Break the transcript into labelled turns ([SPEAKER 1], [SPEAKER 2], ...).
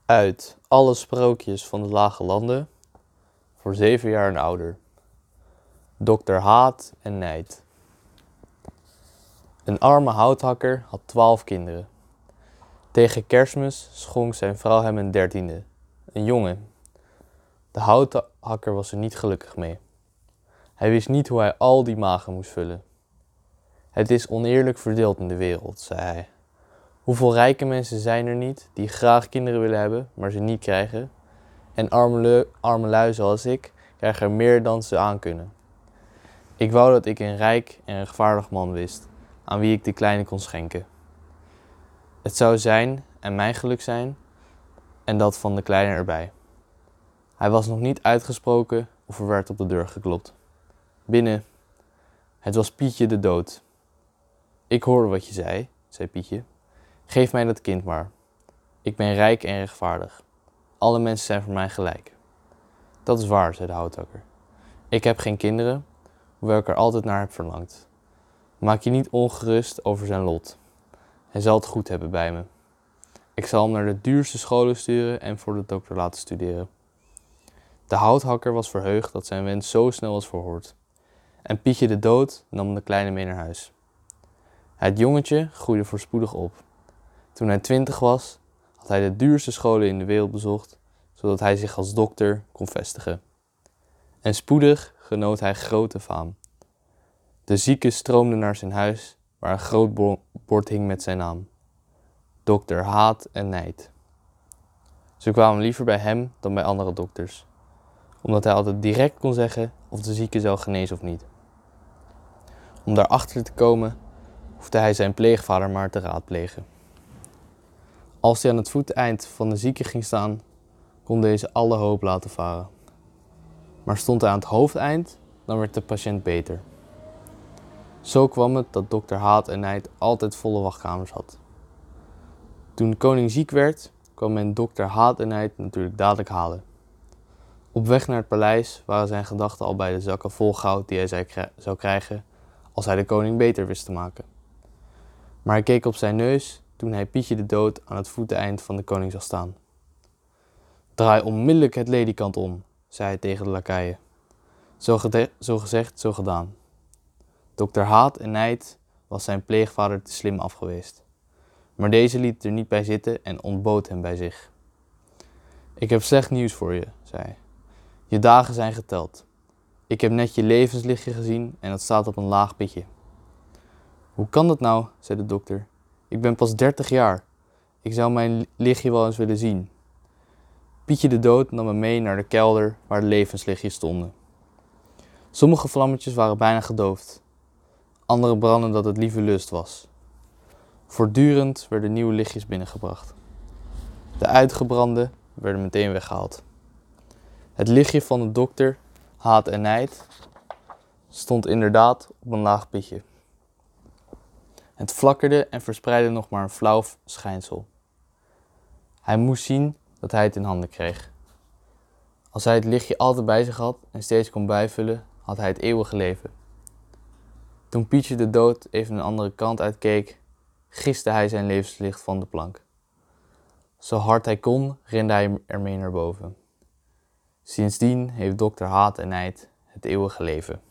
[SPEAKER 1] Uit alle sprookjes van de lage landen, voor 7 jaar en ouder. Dr. Haat en Nijd. Een arme houthakker had 12 kinderen. Tegen Kerstmis schonk zijn vrouw hem een 13e, een jongen. De houthakker was er niet gelukkig mee. Hij wist niet hoe hij al die magen moest vullen. Het is oneerlijk verdeeld in de wereld, zei hij. Hoeveel rijke mensen zijn er niet die graag kinderen willen hebben, maar ze niet krijgen? En arme lui zoals ik krijgen er meer dan ze aankunnen. Ik wou dat ik een rijk en rechtvaardig man wist, aan wie ik de kleine kon schenken. Het zou zijn en mijn geluk zijn, en dat van de kleine erbij. Hij was nog niet uitgesproken of er werd op de deur geklopt. Binnen. Het was Pietje de dood. Ik hoorde wat je zei Pietje. Geef mij dat kind maar. Ik ben rijk en rechtvaardig. Alle mensen zijn voor mij gelijk. Dat is waar, zei de houthakker. Ik heb geen kinderen, hoewel ik er altijd naar heb verlangd. Maak je niet ongerust over zijn lot. Hij zal het goed hebben bij me. Ik zal hem naar de duurste scholen sturen en voor de dokter laten studeren. De houthakker was verheugd dat zijn wens zo snel was verhoord. En Pietje de dood nam de kleine mee naar huis. Het jongetje groeide voorspoedig op. Toen hij 20 was, had hij de duurste scholen in de wereld bezocht, zodat hij zich als dokter kon vestigen. En spoedig genoot hij grote faam. De zieken stroomden naar zijn huis, waar een groot bord hing met zijn naam. Dr. Haat en Nijd. Ze kwamen liever bij hem dan bij andere dokters, omdat hij altijd direct kon zeggen of de zieke zou genezen of niet. Om daarachter te komen, hoefde hij zijn pleegvader maar te raadplegen. Als hij aan het voeteind van de zieke ging staan, kon deze alle hoop laten varen. Maar stond hij aan het hoofdeind, dan werd de patiënt beter. Zo kwam het dat dokter Haat en Nijd altijd volle wachtkamers had. Toen de koning ziek werd, kwam men dokter Haat en Nijd natuurlijk dadelijk halen. Op weg naar het paleis waren zijn gedachten al bij de zakken vol goud die hij zou krijgen als hij de koning beter wist te maken. Maar hij keek op zijn neus toen hij Pietje de dood aan het voeteneind van de koning zag staan. Draai onmiddellijk het ledikant om, zei hij tegen de lakeien. Zo gezegd, zo gedaan. Dokter Haat en Nijd was zijn pleegvader te slim af geweest. Maar deze liet er niet bij zitten en ontbood hem bij zich. Ik heb slecht nieuws voor je, zei hij. Je dagen zijn geteld. Ik heb net je levenslichtje gezien en dat staat op een laag pitje. Hoe kan dat nou, zei de dokter. Ik ben pas 30 jaar. Ik zou mijn lichtje wel eens willen zien. Pietje de dood nam me mee naar de kelder waar de levenslichtjes stonden. Sommige vlammetjes waren bijna gedoofd. Andere brandden dat het lieve lust was. Voortdurend werden nieuwe lichtjes binnengebracht. De uitgebrande werden meteen weggehaald. Het lichtje van de dokter, Haat en Nijd, stond inderdaad op een laag pitje. Het flakkerde en verspreidde nog maar een flauw schijnsel. Hij moest zien dat hij het in handen kreeg. Als hij het lichtje altijd bij zich had en steeds kon bijvullen, had hij het eeuwige leven. Toen Pietje de dood even een andere kant uitkeek, giste hij zijn levenslicht van de plank. Zo hard hij kon, rende hij ermee naar boven. Sindsdien heeft dokter Haat en Nijd het eeuwige leven.